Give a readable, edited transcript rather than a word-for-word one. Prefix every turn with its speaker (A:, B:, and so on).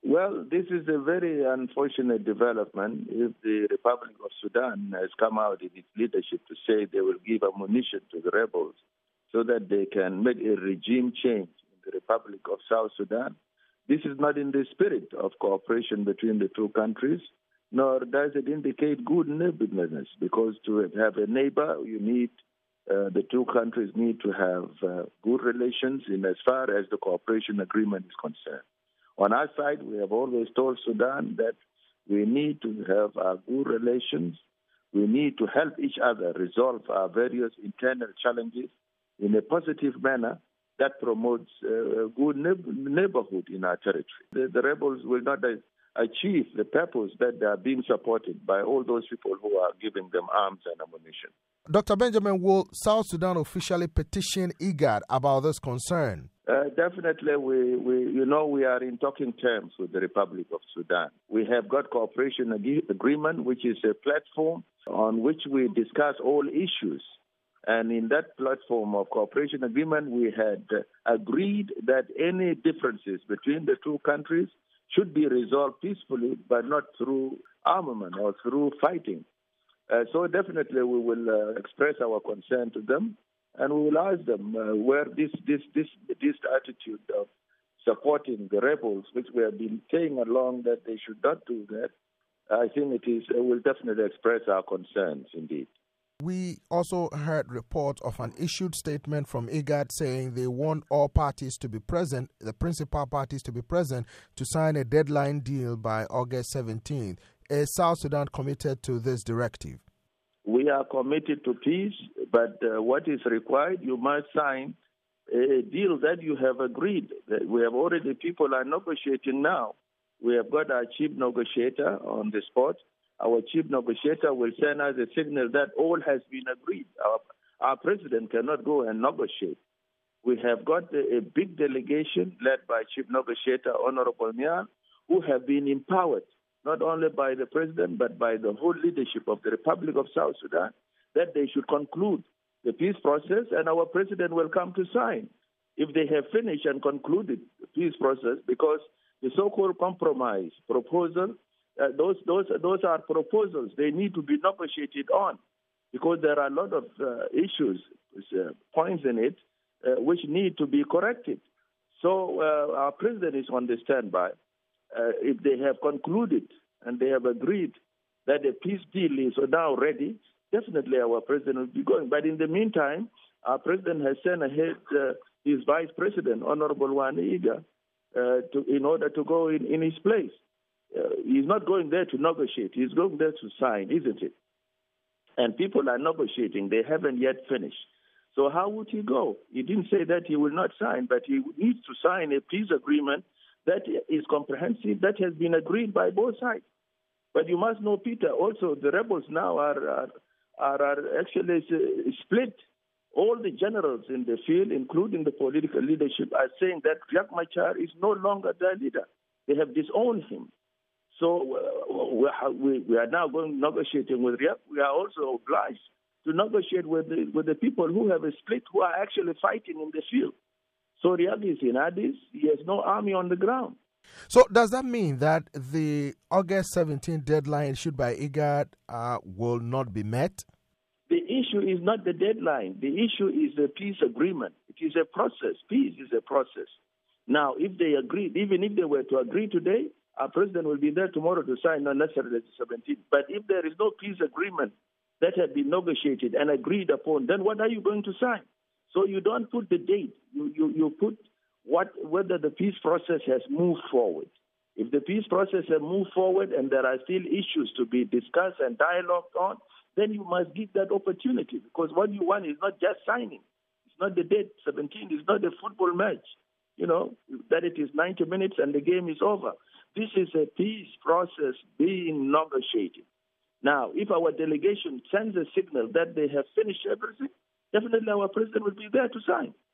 A: Well, this is a very unfortunate development. If the Republic of Sudan has come out in its leadership to say they will give ammunition to the rebels so that they can make a regime change in the Republic of South Sudan, this is not in the spirit of cooperation between the two countries, nor does it indicate good neighborliness, because to have a neighbor, the two countries need to have good relations in as far as the cooperation agreement is concerned. On our side, we have always told Sudan that we need to have good relations. We need to help each other resolve our various internal challenges in a positive manner that promotes good neighborhood in our territory. The rebels will not achieve the purpose that they are being supported by all those people who are giving them arms and ammunition.
B: Dr. Benjamin, will South Sudan officially petition IGAD about this concern?
A: Definitely, we are in talking terms with the Republic of Sudan. We have got cooperation agreement, which is a platform on which we discuss all issues. And in that platform of cooperation agreement, we had agreed that any differences between the two countries should be resolved peacefully, but not through armament or through fighting. So definitely we will express our concern to them, and we will ask them where this attitude of supporting the rebels, which we have been saying along that they should not do that. I think we'll definitely express our concerns indeed.
B: We also heard reports of an issued statement from IGAD saying they want all parties to be present, the principal parties to be present, to sign a deadline deal by August 17th. Is South Sudan committed to this directive?
A: We are committed to peace, but what is required, you must sign a deal that you have agreed. We have already, people are negotiating now. We have got our chief negotiator on the spot. Our chief negotiator will send us a signal that all has been agreed. Our president cannot go and negotiate. We have got a big delegation led by Chief Negotiator Honorable Nial, who have been empowered, not only by the president, but by the whole leadership of the Republic of South Sudan, that they should conclude the peace process, and our president will come to sign if they have finished and concluded the peace process, because the so-called compromise proposal, those are proposals. They need to be negotiated on, because there are a lot of issues, points in it, which need to be corrected. So our president is on the standby. If they have concluded and they have agreed that a peace deal is now ready, definitely our president will be going. But in the meantime, our president has sent ahead his vice president, Honorable Wani Iga, in order to go in his place. He's not going there to negotiate. He's going there to sign, isn't it? And people are negotiating. They haven't yet finished. So how would he go? He didn't say that he will not sign, but he needs to sign a peace agreement that is comprehensive, that has been agreed by both sides. But you must know, Peter, also the rebels now are actually split. All the generals in the field, including the political leadership, are saying that Riek Machar is no longer their leader. They have disowned him. So we are now negotiating with Riek. We are also obliged to negotiate with the people who have a split, who are actually fighting in the field. So Riek is in Addis. He has no army on the ground.
B: So does that mean that the August 17th deadline issued by IGAD will not be met?
A: The issue is not the deadline. The issue is the peace agreement. It is a process. Peace is a process. Now, if they agreed, even if they were to agree today, our president will be there tomorrow to sign, not necessarily the 17th. But if there is no peace agreement that had been negotiated and agreed upon, then what are you going to sign? So you don't put the date. You put whether the peace process has moved forward. If the peace process has moved forward and there are still issues to be discussed and dialogued on, then you must give that opportunity, because what you want is not just signing. It's not the date. 17 is not a football match, that it is 90 minutes and the game is over. This is a peace process being negotiated. Now, if our delegation sends a signal that they have finished everything, definitely our president will be there to sign.